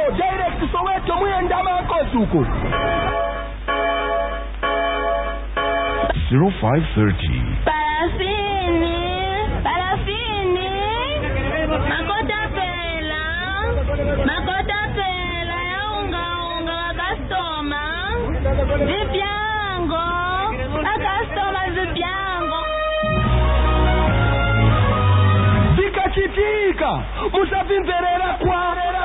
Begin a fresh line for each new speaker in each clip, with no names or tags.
direct Soweto muyenda makosuko
0530
Parafini Makota pela ya unga customer Zipiango a customer zipiango
Zikachitika musavimverera kwa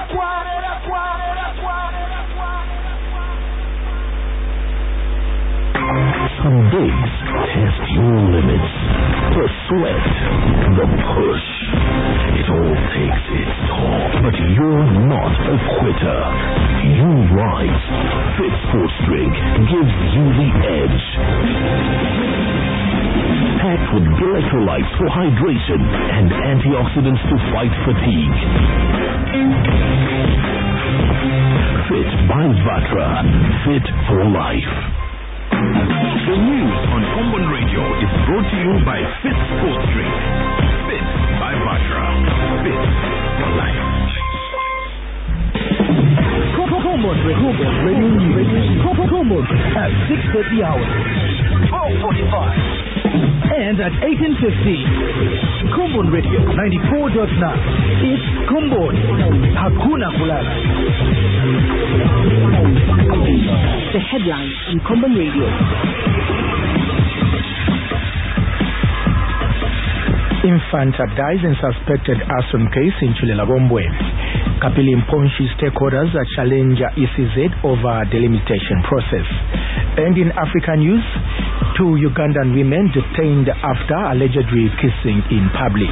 Some days test your limits. The sweat, the push. It all takes its toll. But you're not a quitter. You rise. Fit Sports Drink gives you the edge. Packed with electrolytes for hydration and antioxidants to fight fatigue. Fit by Vatra. Fit for life. The news on Common Radio is brought to you by Fit Sports Drink. Fit by Vatra. Fit for life.
Common Radio News. Common at 6:30 hours. 12:45. And at 18:50. Common Radio 94.9. It's Common. Hakuna kulala.
The headlines on Common Radio.
Infant dies in suspected arson case in Chililabombwe. Kapili Mponshi stakeholders challenge ECZ over delimitation process. And in African news, 2 Ugandan women detained after allegedly kissing in public.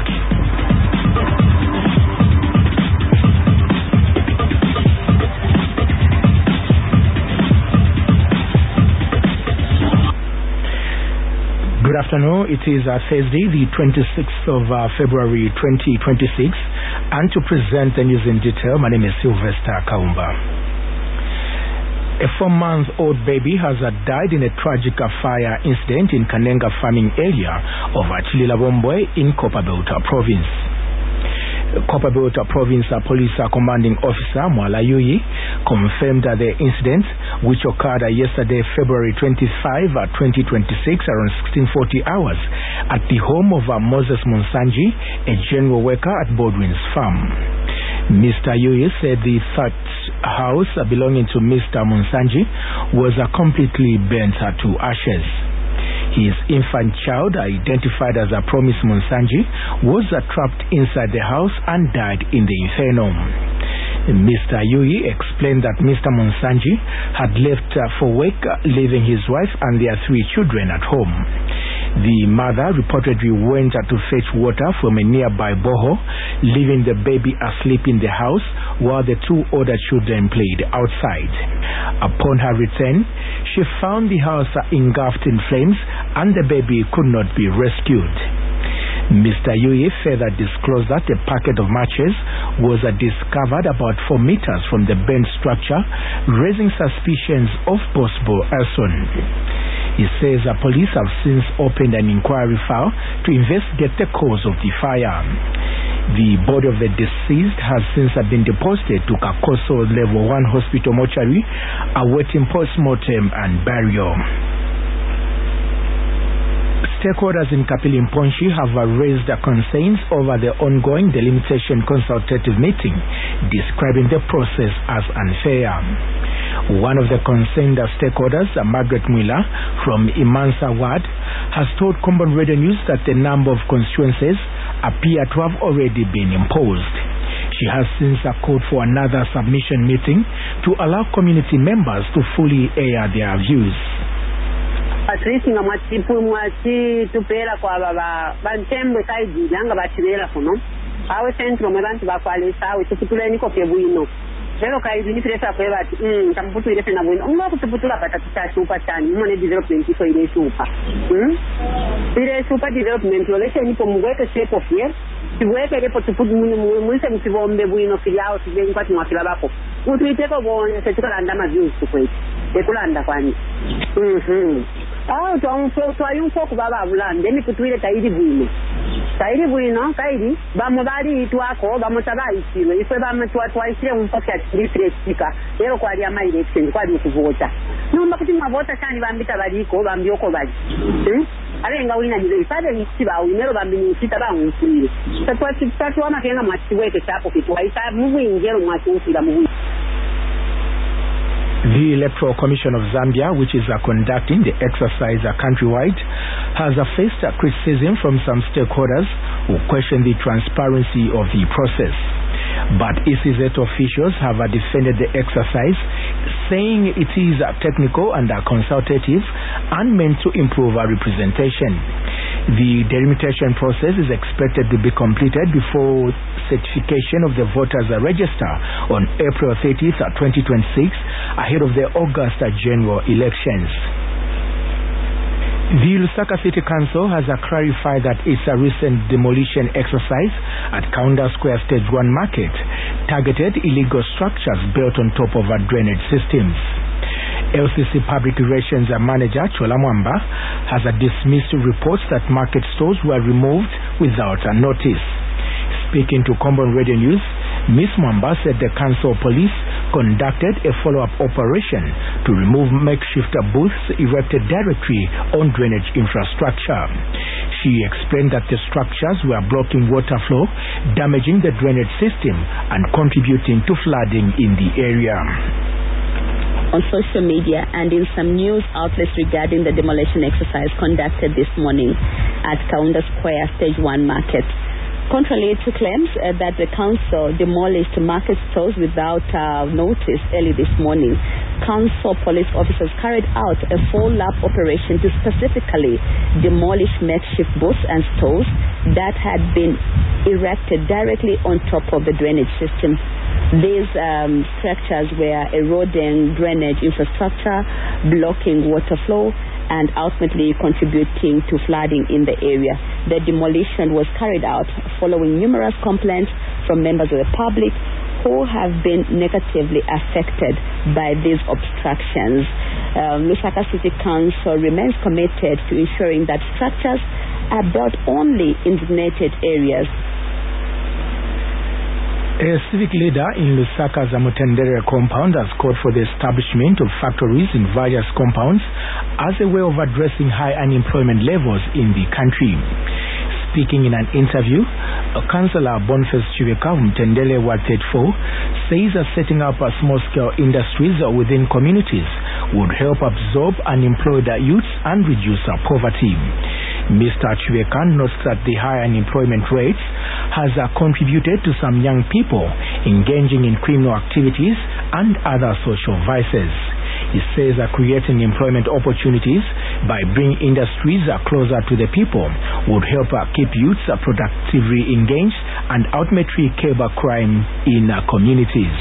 Good afternoon. It is Thursday, the 26th of February 2026. And to present the news in detail, my name is Sylvester Kaumba. A 4-month-old baby has died in a tragic fire incident in Kanenga farming area of Chililabombwe in Copperbelt Province. Copperbelt Province Police Commanding Officer Mwala Yuyi confirmed that the incident, which occurred yesterday, February 25, 2026, around 1640 hours, at the home of Moses Munsanji, a general worker at Baldwin's farm. Mr. Yuyi said the thatched house belonging to Mr. Munsanji was completely burnt to ashes. His infant child, identified as Promise Munsanji, was trapped inside the house and died in the inferno. Mr. Yuyi explained that Mr. Munsanji had left for work, leaving his wife and their 3 children at home. The mother reportedly went to fetch water from a nearby borehole, leaving the baby asleep in the house while the 2 older children played outside. Upon her return, she found the house engulfed in flames and the baby could not be rescued. Mr. Yuyi further disclosed that a packet of matches was discovered about 4 meters from the burnt structure, raising suspicions of possible arson. He says the police have since opened an inquiry file to investigate the cause of the fire. The body of the deceased has since been deposited to Kakoso Level 1 Hospital mortuary, awaiting post-mortem and burial. Stakeholders in Kapili Mponshi have raised concerns over the ongoing delimitation consultative meeting, describing the process as unfair. One of the concerned stakeholders, Margaret Mwila from Imansa Ward, has told Common Radio News that a number of constituencies appear to have already been imposed. She has since called for another submission meeting to allow community members to fully air their views.
At least nga mwati tupera kwa baba bantembwe kaiji yanga bachirera kuno awe centro mwe bantu bakwalisa awe tukutula niko kebuino lero kaiji ni presa kwa bati tamputu ile fena bwino unga kutuputula patata chupa chani mone development iko ile chupa ile chupa development olesha nipo mugweke shape of year tiweke lepo tuputu mwise msibombe bwino kiliao tibengi kwa timwakila bako utiteko bone setukala ndama views kweli ekulanda kwani twayunfo kubaba bulande mikutwire tayiri bwino kairi bwino kairi bamubali itwako bamutabayisirwe ife bamutwatwaisire mpaka districtka lero kwali ama election kwali kuvota nomba kuti mwavota cyane bambita baliko bambyoko bali alenga wina nile ifade nisiba winero bambini sita bangusire tatwa makenga mwatiweke chapo kitwaisa mubwingero mwatufira mubwi.
The Electoral Commission of Zambia, which is conducting the exercise countrywide, has faced criticism from some stakeholders who question the transparency of the process. But ECZ officials have defended the exercise, saying it is technical and consultative and meant to improve our representation. The delimitation process is expected to be completed before certification of the voters register on April 30th, 2026, ahead of the August general elections. The Lusaka City Council has clarified that its recent demolition exercise at Kaunda Square Stage 1 Market targeted illegal structures built on top of drainage systems. LCC Public Relations Manager Chola Mwamba has dismissed reports that market stores were removed without a notice. Speaking to Combon Radio News, Ms. Mwamba said the council police conducted a follow-up operation to remove makeshift booths erected directly on drainage infrastructure. She explained that the structures were blocking water flow, damaging the drainage system and contributing to flooding in the area.
On social media and in some news outlets regarding the demolition exercise conducted this morning at Kaunda Square Stage 1 Market. Contrary to claims that the council demolished market stores without notice early this morning, council police officers carried out a follow-up operation to specifically demolish makeshift booths and stores that had been erected directly on top of the drainage system. These structures were eroding drainage infrastructure, blocking water flow, and ultimately contributing to flooding in the area. The demolition was carried out following numerous complaints from members of the public who have been negatively affected by these obstructions. Lusaka City Council remains committed to ensuring that structures are built only in designated areas.
A civic leader in Lusaka's Mutendere compound has called for the establishment of factories in various compounds as a way of addressing high unemployment levels in the country. Speaking in an interview, Councillor Boniface Chibeka of Mutendere Ward 34 says that setting up small-scale industries within communities would help absorb unemployed youths and reduce poverty. Mr. Chibeka notes that the high unemployment rates has contributed to some young people engaging in criminal activities and other social vices. He says that creating employment opportunities by bringing industries closer to the people would help keep youths productively engaged and ultimately curb crime in communities.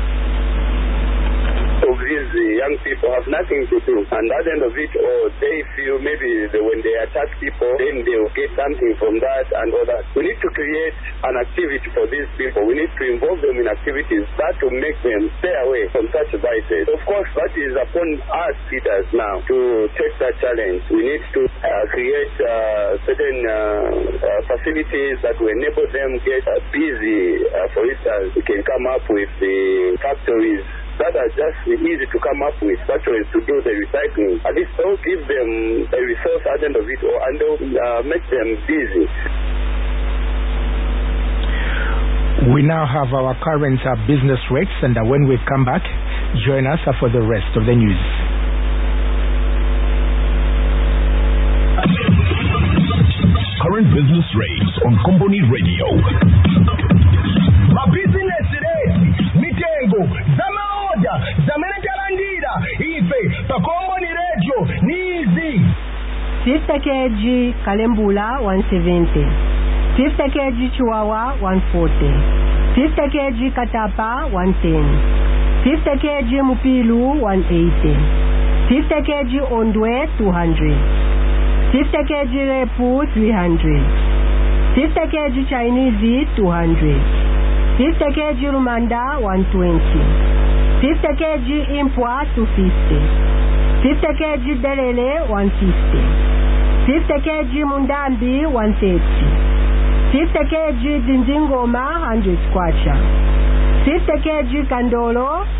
These young people have nothing to do, and at the end of it all, they feel maybe when they attack people, then they will get something from that and all that. We need to create an activity for these people. We need to involve them in activities that will make them stay away from such vices. Of course, that is upon us leaders now to take that challenge. We need to create certain facilities that will enable them get busy. For instance, we can come up with the factories that are just easy to come up with, factories to do the recycling. At least they'll give them a resource at the end of it all, and they'll make them busy.
We now have our current business rates, and when we come back, join us for the rest of the news.
Current business rates on Company Radio.
My business today, Mitengo, Zamenetarandira, Ife, Company Radio, Nizi.
50 kg Kalembula 170, 50 kg Chihuahua 140, 50 kg Katapa 110, 50 kg Mupilu 180, 50 kg Ondwe 200, 50 kg Repu 300, 50 kg Chinese 200, 50 kg Rumanda 120, 50 kg Impwa 250, 50 kg Delele 150, 50 kg Mundambi 130, 50 kg dindingoma 100 kwacha. 50 kg kandolo